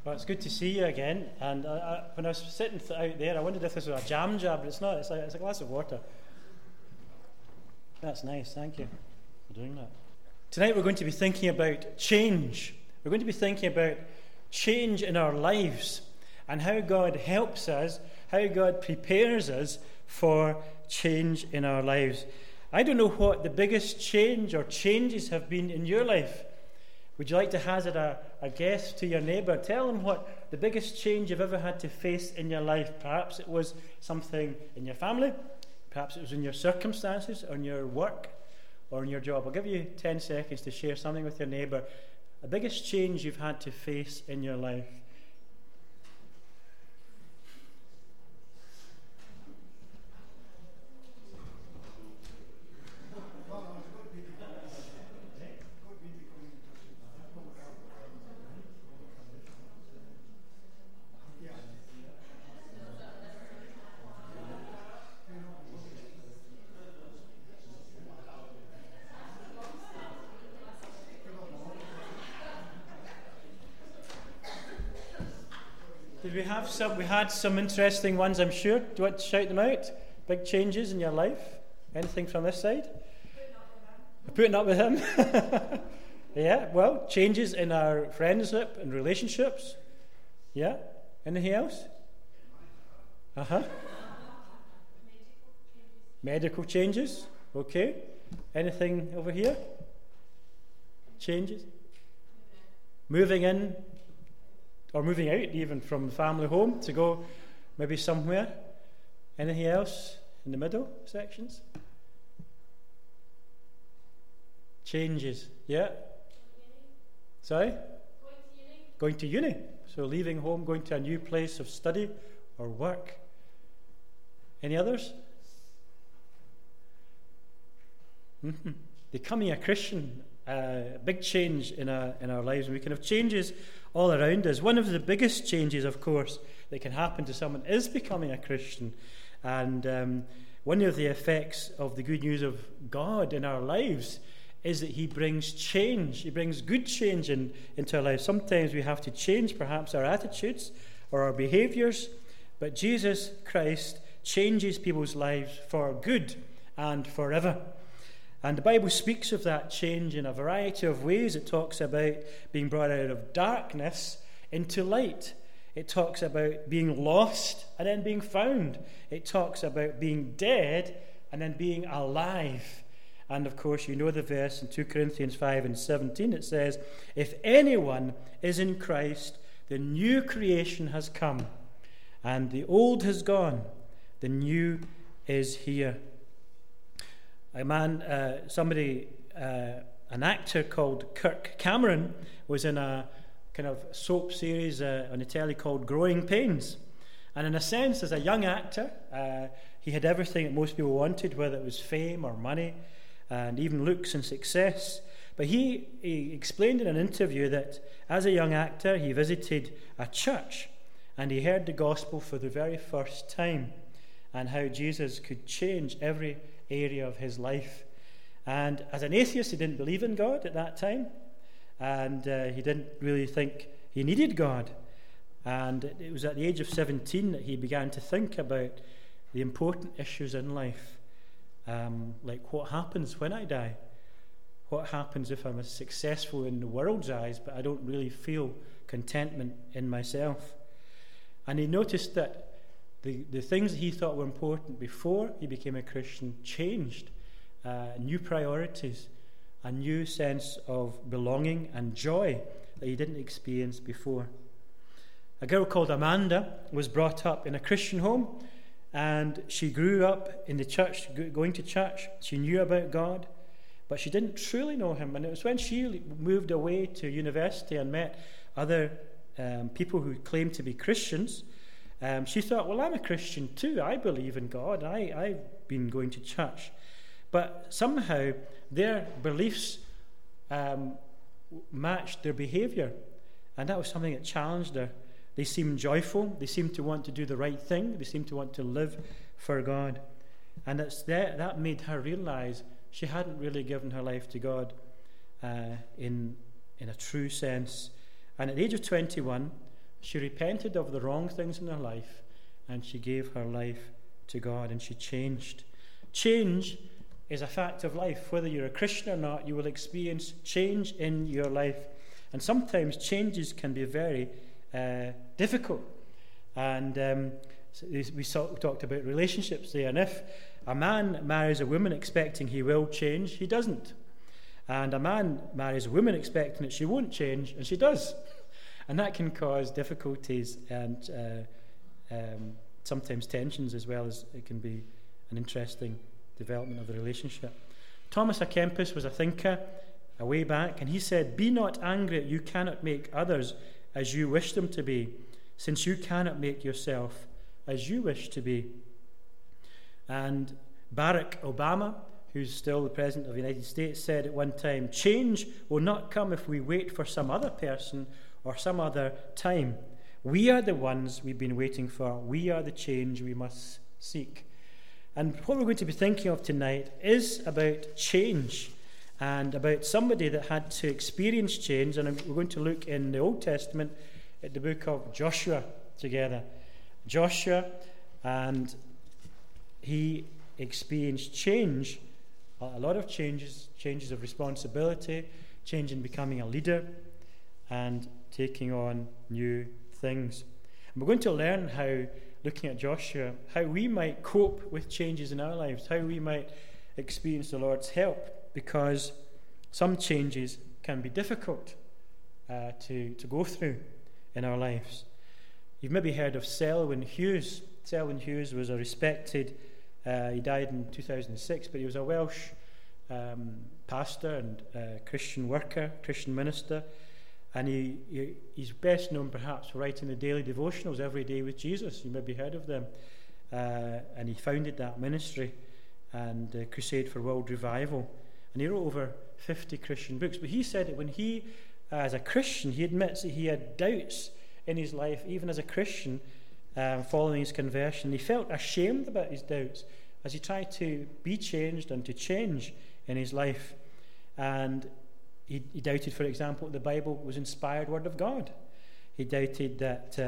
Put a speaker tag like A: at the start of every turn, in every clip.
A: Well, it's good to see you again. And when I was sitting out there, I wondered if this was a jam jar, but it's not. It's a glass of water. That's nice. Thank you for doing that. Tonight we're going to be thinking about change. We're going to be thinking about change in our lives and how God helps us, how God prepares us for change in our lives. I don't know what the biggest change or changes have been in your life. Would you like to hazard a guess to your neighbour? Tell them what the biggest change you've ever had to face in your life. Perhaps it was something in your family. Perhaps it was in your circumstances, or in your work, or in your job. I'll give you 10 seconds to share something with your neighbour. The biggest change you've had to face in your life. We had some interesting ones, I'm sure. Do you want to shout them out? Big changes in your life? Anything from this side? Putting up with him. Yeah, well, changes in our friendship and relationships. Yeah, anything else? Medical changes. Okay. Anything over here? Changes? Moving in. Or moving out even from the family home to go maybe somewhere. Anything else in the middle sections? Changes. Yeah? Sorry? Going to uni. So leaving home, going to a new place of study or work. Any others? Becoming a Christian. Big change in our lives, and we can have changes all around us. One of the biggest changes, of course, that can happen to someone is becoming a Christian. And one of the effects of the good news of God in our lives is that He brings change. He brings good change into our lives. Sometimes we have to change perhaps our attitudes or our behaviours, but Jesus Christ changes people's lives for good and forever. And the Bible speaks of that change in a variety of ways. It talks about being brought out of darkness into light. It talks about being lost and then being found. It talks about being dead and then being alive. And of course, you know the verse in 2 Corinthians 5:17. It says, "If anyone is in Christ, the new creation has come, and the old has gone, the new is here." An actor called Kirk Cameron was in a kind of soap series on the telly called Growing Pains. And in a sense, as a young actor, he had everything that most people wanted, whether it was fame or money, and even looks and success. But he explained in an interview that as a young actor, he visited a church, and he heard the gospel for the very first time, and how Jesus could change every area of his life. And as an atheist, he didn't believe in God at that time, and he didn't really think he needed God. And it was at the age of 17 that he began to think about the important issues in life, like what happens when I die? What happens if I'm successful in the world's eyes, but I don't really feel contentment in myself? And he noticed that the things that he thought were important before he became a Christian changed. New priorities, a new sense of belonging and joy that he didn't experience before. A girl called Amanda was brought up in a Christian home, and she grew up in the church, going to church. She knew about God, but she didn't truly know Him. And it was when she moved away to university and met other people who claimed to be Christians, she thought, well, I'm a Christian too. I believe in God. I've been going to church. But somehow their beliefs matched their behaviour. And that was something that challenged her. They seemed joyful. They seemed to want to do the right thing. They seemed to want to live for God. And that made her realise she hadn't really given her life to God in a true sense. And at the age of 21, She repented of the wrong things in her life, and she gave her life to God, and she changed. Change is a fact of life. Whether you're a Christian or not, you will experience change in your life. And sometimes changes can be very difficult. And we talked about relationships there. And if a man marries a woman expecting he will change, he doesn't. And a man marries a woman expecting that she won't change, and she does. And that can cause difficulties and sometimes tensions, as well as it can be an interesting development of the relationship. Thomas à Kempis was a thinker a way back, and he said, "Be not angry that you cannot make others as you wish them to be, since you cannot make yourself as you wish to be." And Barack Obama, who's still the President of the United States, said at one time, "Change will not come if we wait for some other person or some other time. We are the ones we've been waiting for. We are the change we must seek." And what we're going to be thinking of tonight is about change, and about somebody that had to experience change. And we're going to look in the Old Testament at the book of Joshua together. Joshua, and he experienced change, a lot of changes of responsibility, change in becoming a leader, and taking on new things. And we're going to learn how, looking at Joshua, how we might cope with changes in our lives, how we might experience the Lord's help, because some changes can be difficult to go through in our lives. You've maybe heard of Selwyn Hughes. Selwyn Hughes was a respected, he died in 2006, but he was a Welsh pastor and Christian worker, Christian minister. And he's best known perhaps for writing the daily devotionals, Every Day with Jesus. You maybe heard of them. And he founded that ministry and Crusade for World Revival. And he wrote over 50 Christian books. But he said that when he, as a Christian, he admits that he had doubts in his life, even as a Christian, following his conversion. He felt ashamed about his doubts as he tried to be changed and to change in his life. And he doubted, for example, that the Bible was inspired word of God. He doubted that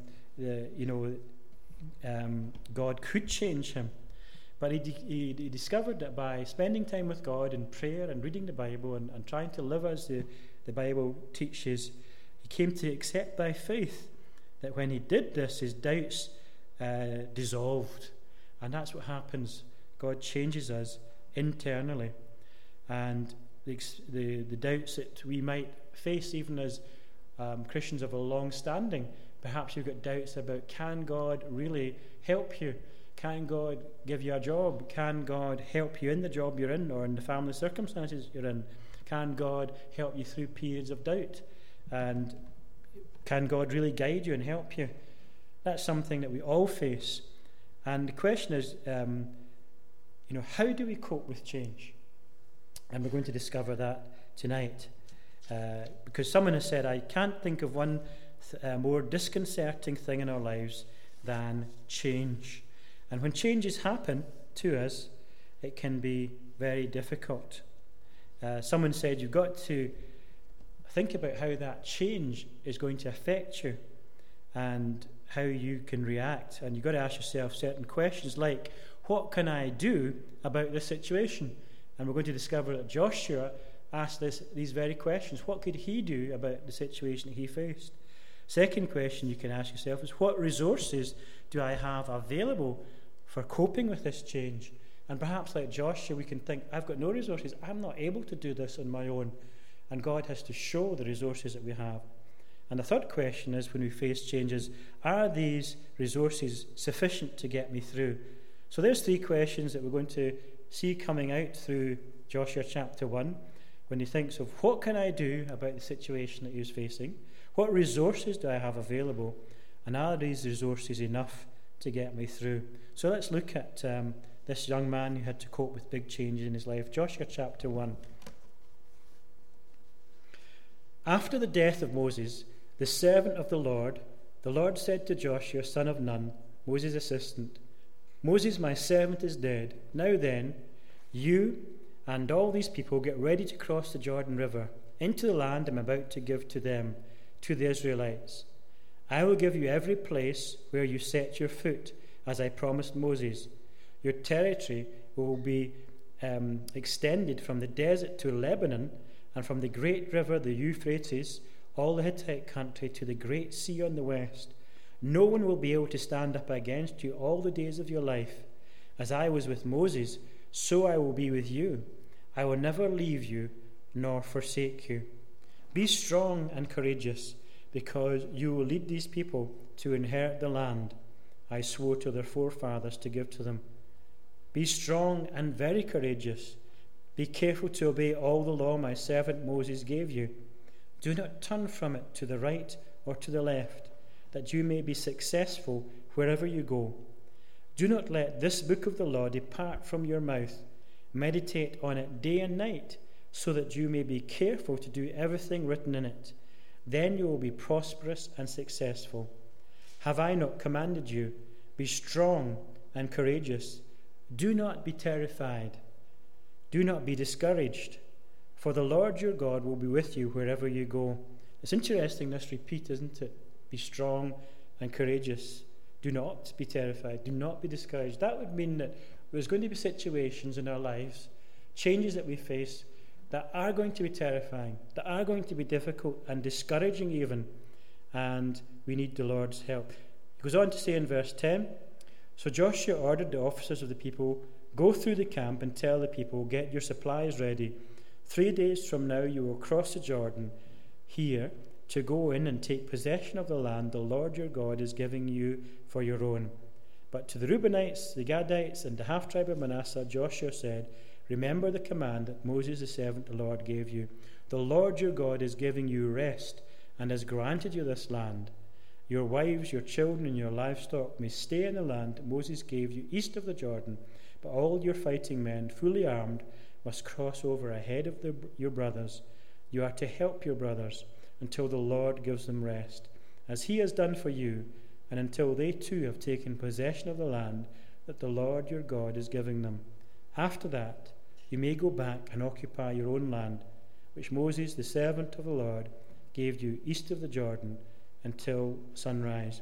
A: God could change him. But he discovered that by spending time with God in prayer and reading the Bible and trying to live as the Bible teaches, he came to accept by faith that when he did this, his doubts dissolved. And that's what happens. God changes us internally. And the doubts that we might face, even as Christians of a long standing, perhaps you've got doubts about, can God really help you? Can God give you a job? Can God help you in the job you're in or in the family circumstances you're in? Can God help you through periods of doubt? And can God really guide you and help you? That's something that we all face. And the question is, how do we cope with change? And we're going to discover that tonight. Because someone has said, I can't think of one more disconcerting thing in our lives than change. And when changes happen to us, it can be very difficult. Someone said, you've got to think about how that change is going to affect you and how you can react. And you've got to ask yourself certain questions like, what can I do about this situation? And we're going to discover that Joshua asked these very questions. What could he do about the situation that he faced? Second question you can ask yourself is, what resources do I have available for coping with this change? And perhaps like Joshua, we can think, I've got no resources. I'm not able to do this on my own. And God has to show the resources that we have. And the third question is, when we face changes, are these resources sufficient to get me through? So there's three questions that we're going to see coming out through Joshua chapter 1, when he thinks of, what can I do about the situation that he was facing? What resources do I have available? And are these resources enough to get me through? So let's look at this young man who had to cope with big changes in his life. Joshua chapter 1. After the death of Moses, the servant of the Lord said to Joshua, son of Nun, Moses' assistant, Moses, my servant, is dead. Now then, you and all these people get ready to cross the Jordan River into the land I'm about to give to them, to the Israelites. I will give you every place where you set your foot, as I promised Moses. Your territory will be extended from the desert to Lebanon, and from the great river, the Euphrates, all the Hittite country, to the great sea on the west. No one will be able to stand up against you all the days of your life. As I was with Moses, so I will be with you. I will never leave you nor forsake you. Be strong and courageous, because you will lead these people to inherit the land I swore to their forefathers to give to them. Be strong and very courageous. Be careful to obey all the law my servant Moses gave you. Do not turn from it to the right or to the left, that you may be successful wherever you go. Do not let this book of the law depart from your mouth. Meditate on it day and night, so that you may be careful to do everything written in it. Then you will be prosperous and successful. Have I not commanded you? Be strong and courageous. Do not be terrified. Do not be discouraged, for the Lord your God will be with you wherever you go. It's interesting, this repeat, isn't it? Be strong and courageous. Do not be terrified. Do not be discouraged. That would mean that there's going to be situations in our lives, changes that we face, that are going to be terrifying, that are going to be difficult and discouraging even, and we need the Lord's help. He goes on to say in verse 10, So Joshua ordered the officers of the people, Go through the camp and tell the people, Get your supplies ready. 3 days from now you will cross the Jordan here to go in and take possession of the land the Lord your God is giving you for your own. But to the Reubenites, the Gadites, and the half-tribe of Manasseh, Joshua said, Remember the command that Moses the servant of the Lord gave you. The Lord your God is giving you rest and has granted you this land. Your wives, your children, and your livestock may stay in the land that Moses gave you east of the Jordan, but all your fighting men, fully armed, must cross over ahead of your brothers. You are to help your brothers until the Lord gives them rest, as he has done for you, and until they too have taken possession of the land that the Lord your God is giving them. After that, you may go back and occupy your own land, which Moses, the servant of the Lord, gave you east of the Jordan until sunrise.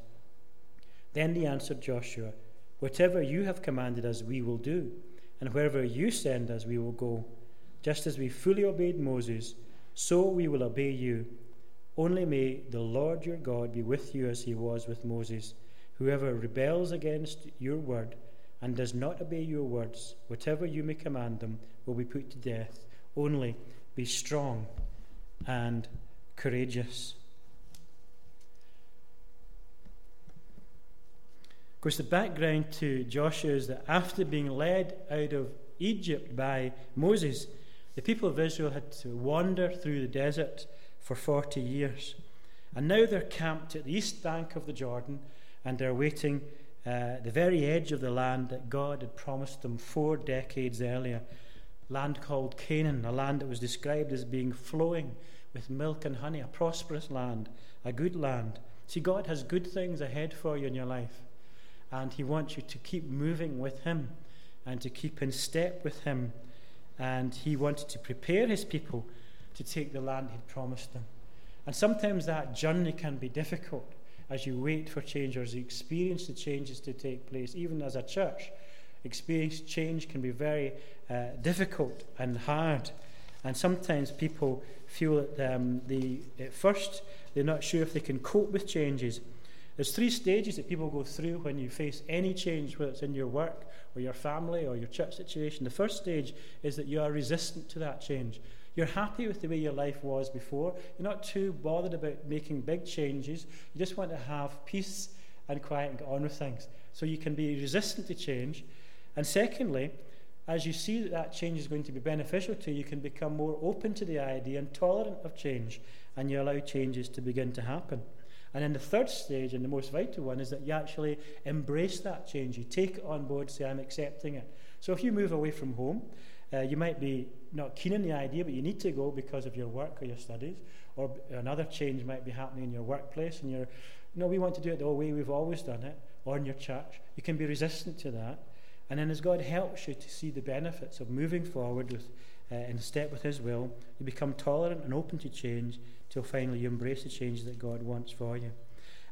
A: Then they answered Joshua, Whatever you have commanded us, we will do, and wherever you send us, we will go. Just as we fully obeyed Moses, so we will obey you. Only may the Lord your God be with you as he was with Moses. Whoever rebels against your word and does not obey your words, whatever you may command them, will be put to death. Only be strong and courageous. Of course, the background to Joshua is that after being led out of Egypt by Moses, the people of Israel had to wander through the desert for 40 years. And now they're camped at the east bank of the Jordan, and they're waiting the very edge of the land that God had promised them 4 decades earlier. Land called Canaan, a land that was described as being flowing with milk and honey, a prosperous land, a good land. See, God has good things ahead for you in your life, and he wants you to keep moving with him and to keep in step with him. And he wanted to prepare his people to take the land he'd promised them. And sometimes that journey can be difficult as you wait for change or as you experience the changes to take place. Even as a church, experience change can be very difficult and hard. And sometimes people feel that at first they're not sure if they can cope with changes. There's 3 stages that people go through when you face any change, whether it's in your work or your family or your church situation. The first stage is that you are resistant to that change. You're happy with the way your life was before. You're not too bothered about making big changes. You just want to have peace and quiet and get on with things. So you can be resistant to change. And secondly, as you see that change is going to be beneficial to you, you can become more open to the idea and tolerant of change, and you allow changes to begin to happen. And then the third stage, and the most vital one, is that you actually embrace that change. You take it on board, say, I'm accepting it. So if you move away from home, you might be not keen on the idea, but you need to go because of your work or your studies, or another change might be happening in your workplace, and we want to do it the way we've always done it, or in your church. You can be resistant to that. And then as God helps you to see the benefits of moving forward in step with his will, you become tolerant and open to change till finally you embrace the change that God wants for you.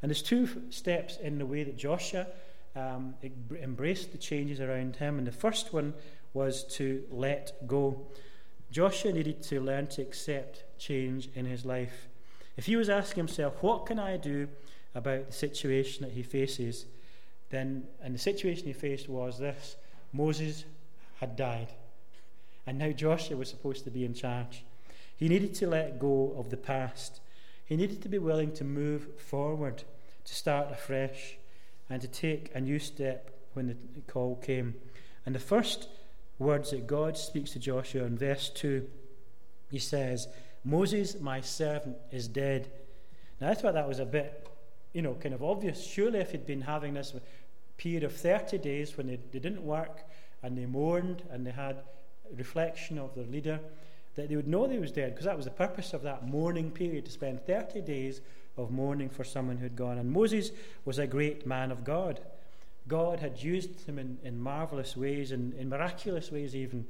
A: And there's two steps in the way that Joshua embraced the changes around him. And the first one was to let go. Joshua needed to learn to accept change in his life. If he was asking himself, what can I do about the situation that he faces? And the situation he faced was this: Moses had died, and now Joshua was supposed to be in charge. He needed to let go of the past. He needed to be willing to move forward, to start afresh, and to take a new step when the call came. And the first words that God speaks to Joshua in verse 2, he says, Moses, my servant, is dead. Now, I thought that was a bit, kind of obvious. Surely if he'd been having this period of 30 days when they didn't work and they mourned and they had reflection of their leader, that they would know that he was dead, because that was the purpose of that mourning period, to spend 30 days of mourning for someone who had gone. And Moses was a great man of God. God had used him in marvelous ways, and in miraculous ways even,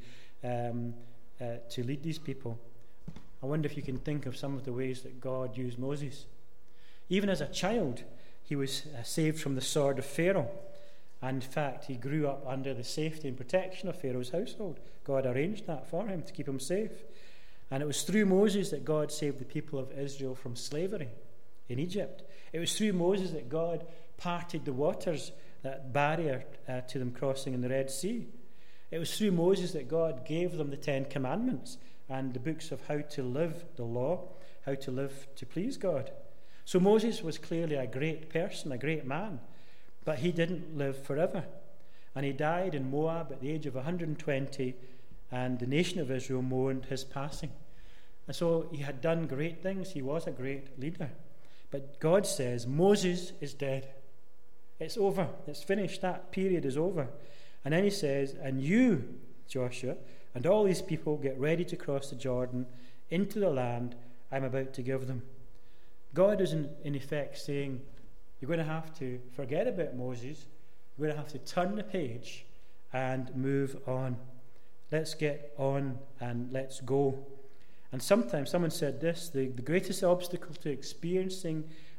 A: to lead these people. I wonder if you can think of some of the ways that God used Moses. Even as a child, he was saved from the sword of Pharaoh. And in fact, he grew up under the safety and protection of Pharaoh's household. God arranged that for him to keep him safe. And it was through Moses that God saved the people of Israel from slavery in Egypt. It was through Moses that God parted the waters, that barrier to them crossing in the Red Sea. It was through Moses that God gave them the 10 Commandments and the books of how to live the law, how to live to please God. So Moses was clearly a great person, a great man, but he didn't live forever. And he died in Moab at the age of 120, and the nation of Israel mourned his passing. And so he had done great things. He was a great leader. But God says, Moses is dead. It's over. It's finished. That period is over. And then he says, and you, Joshua, and all these people get ready to cross the Jordan into the land I'm about to give them. God is in effect saying, you're going to have to forget about Moses. You're going to have to turn the page and move on. Let's get on and let's go. And sometimes someone said this, the greatest obstacle to experiencing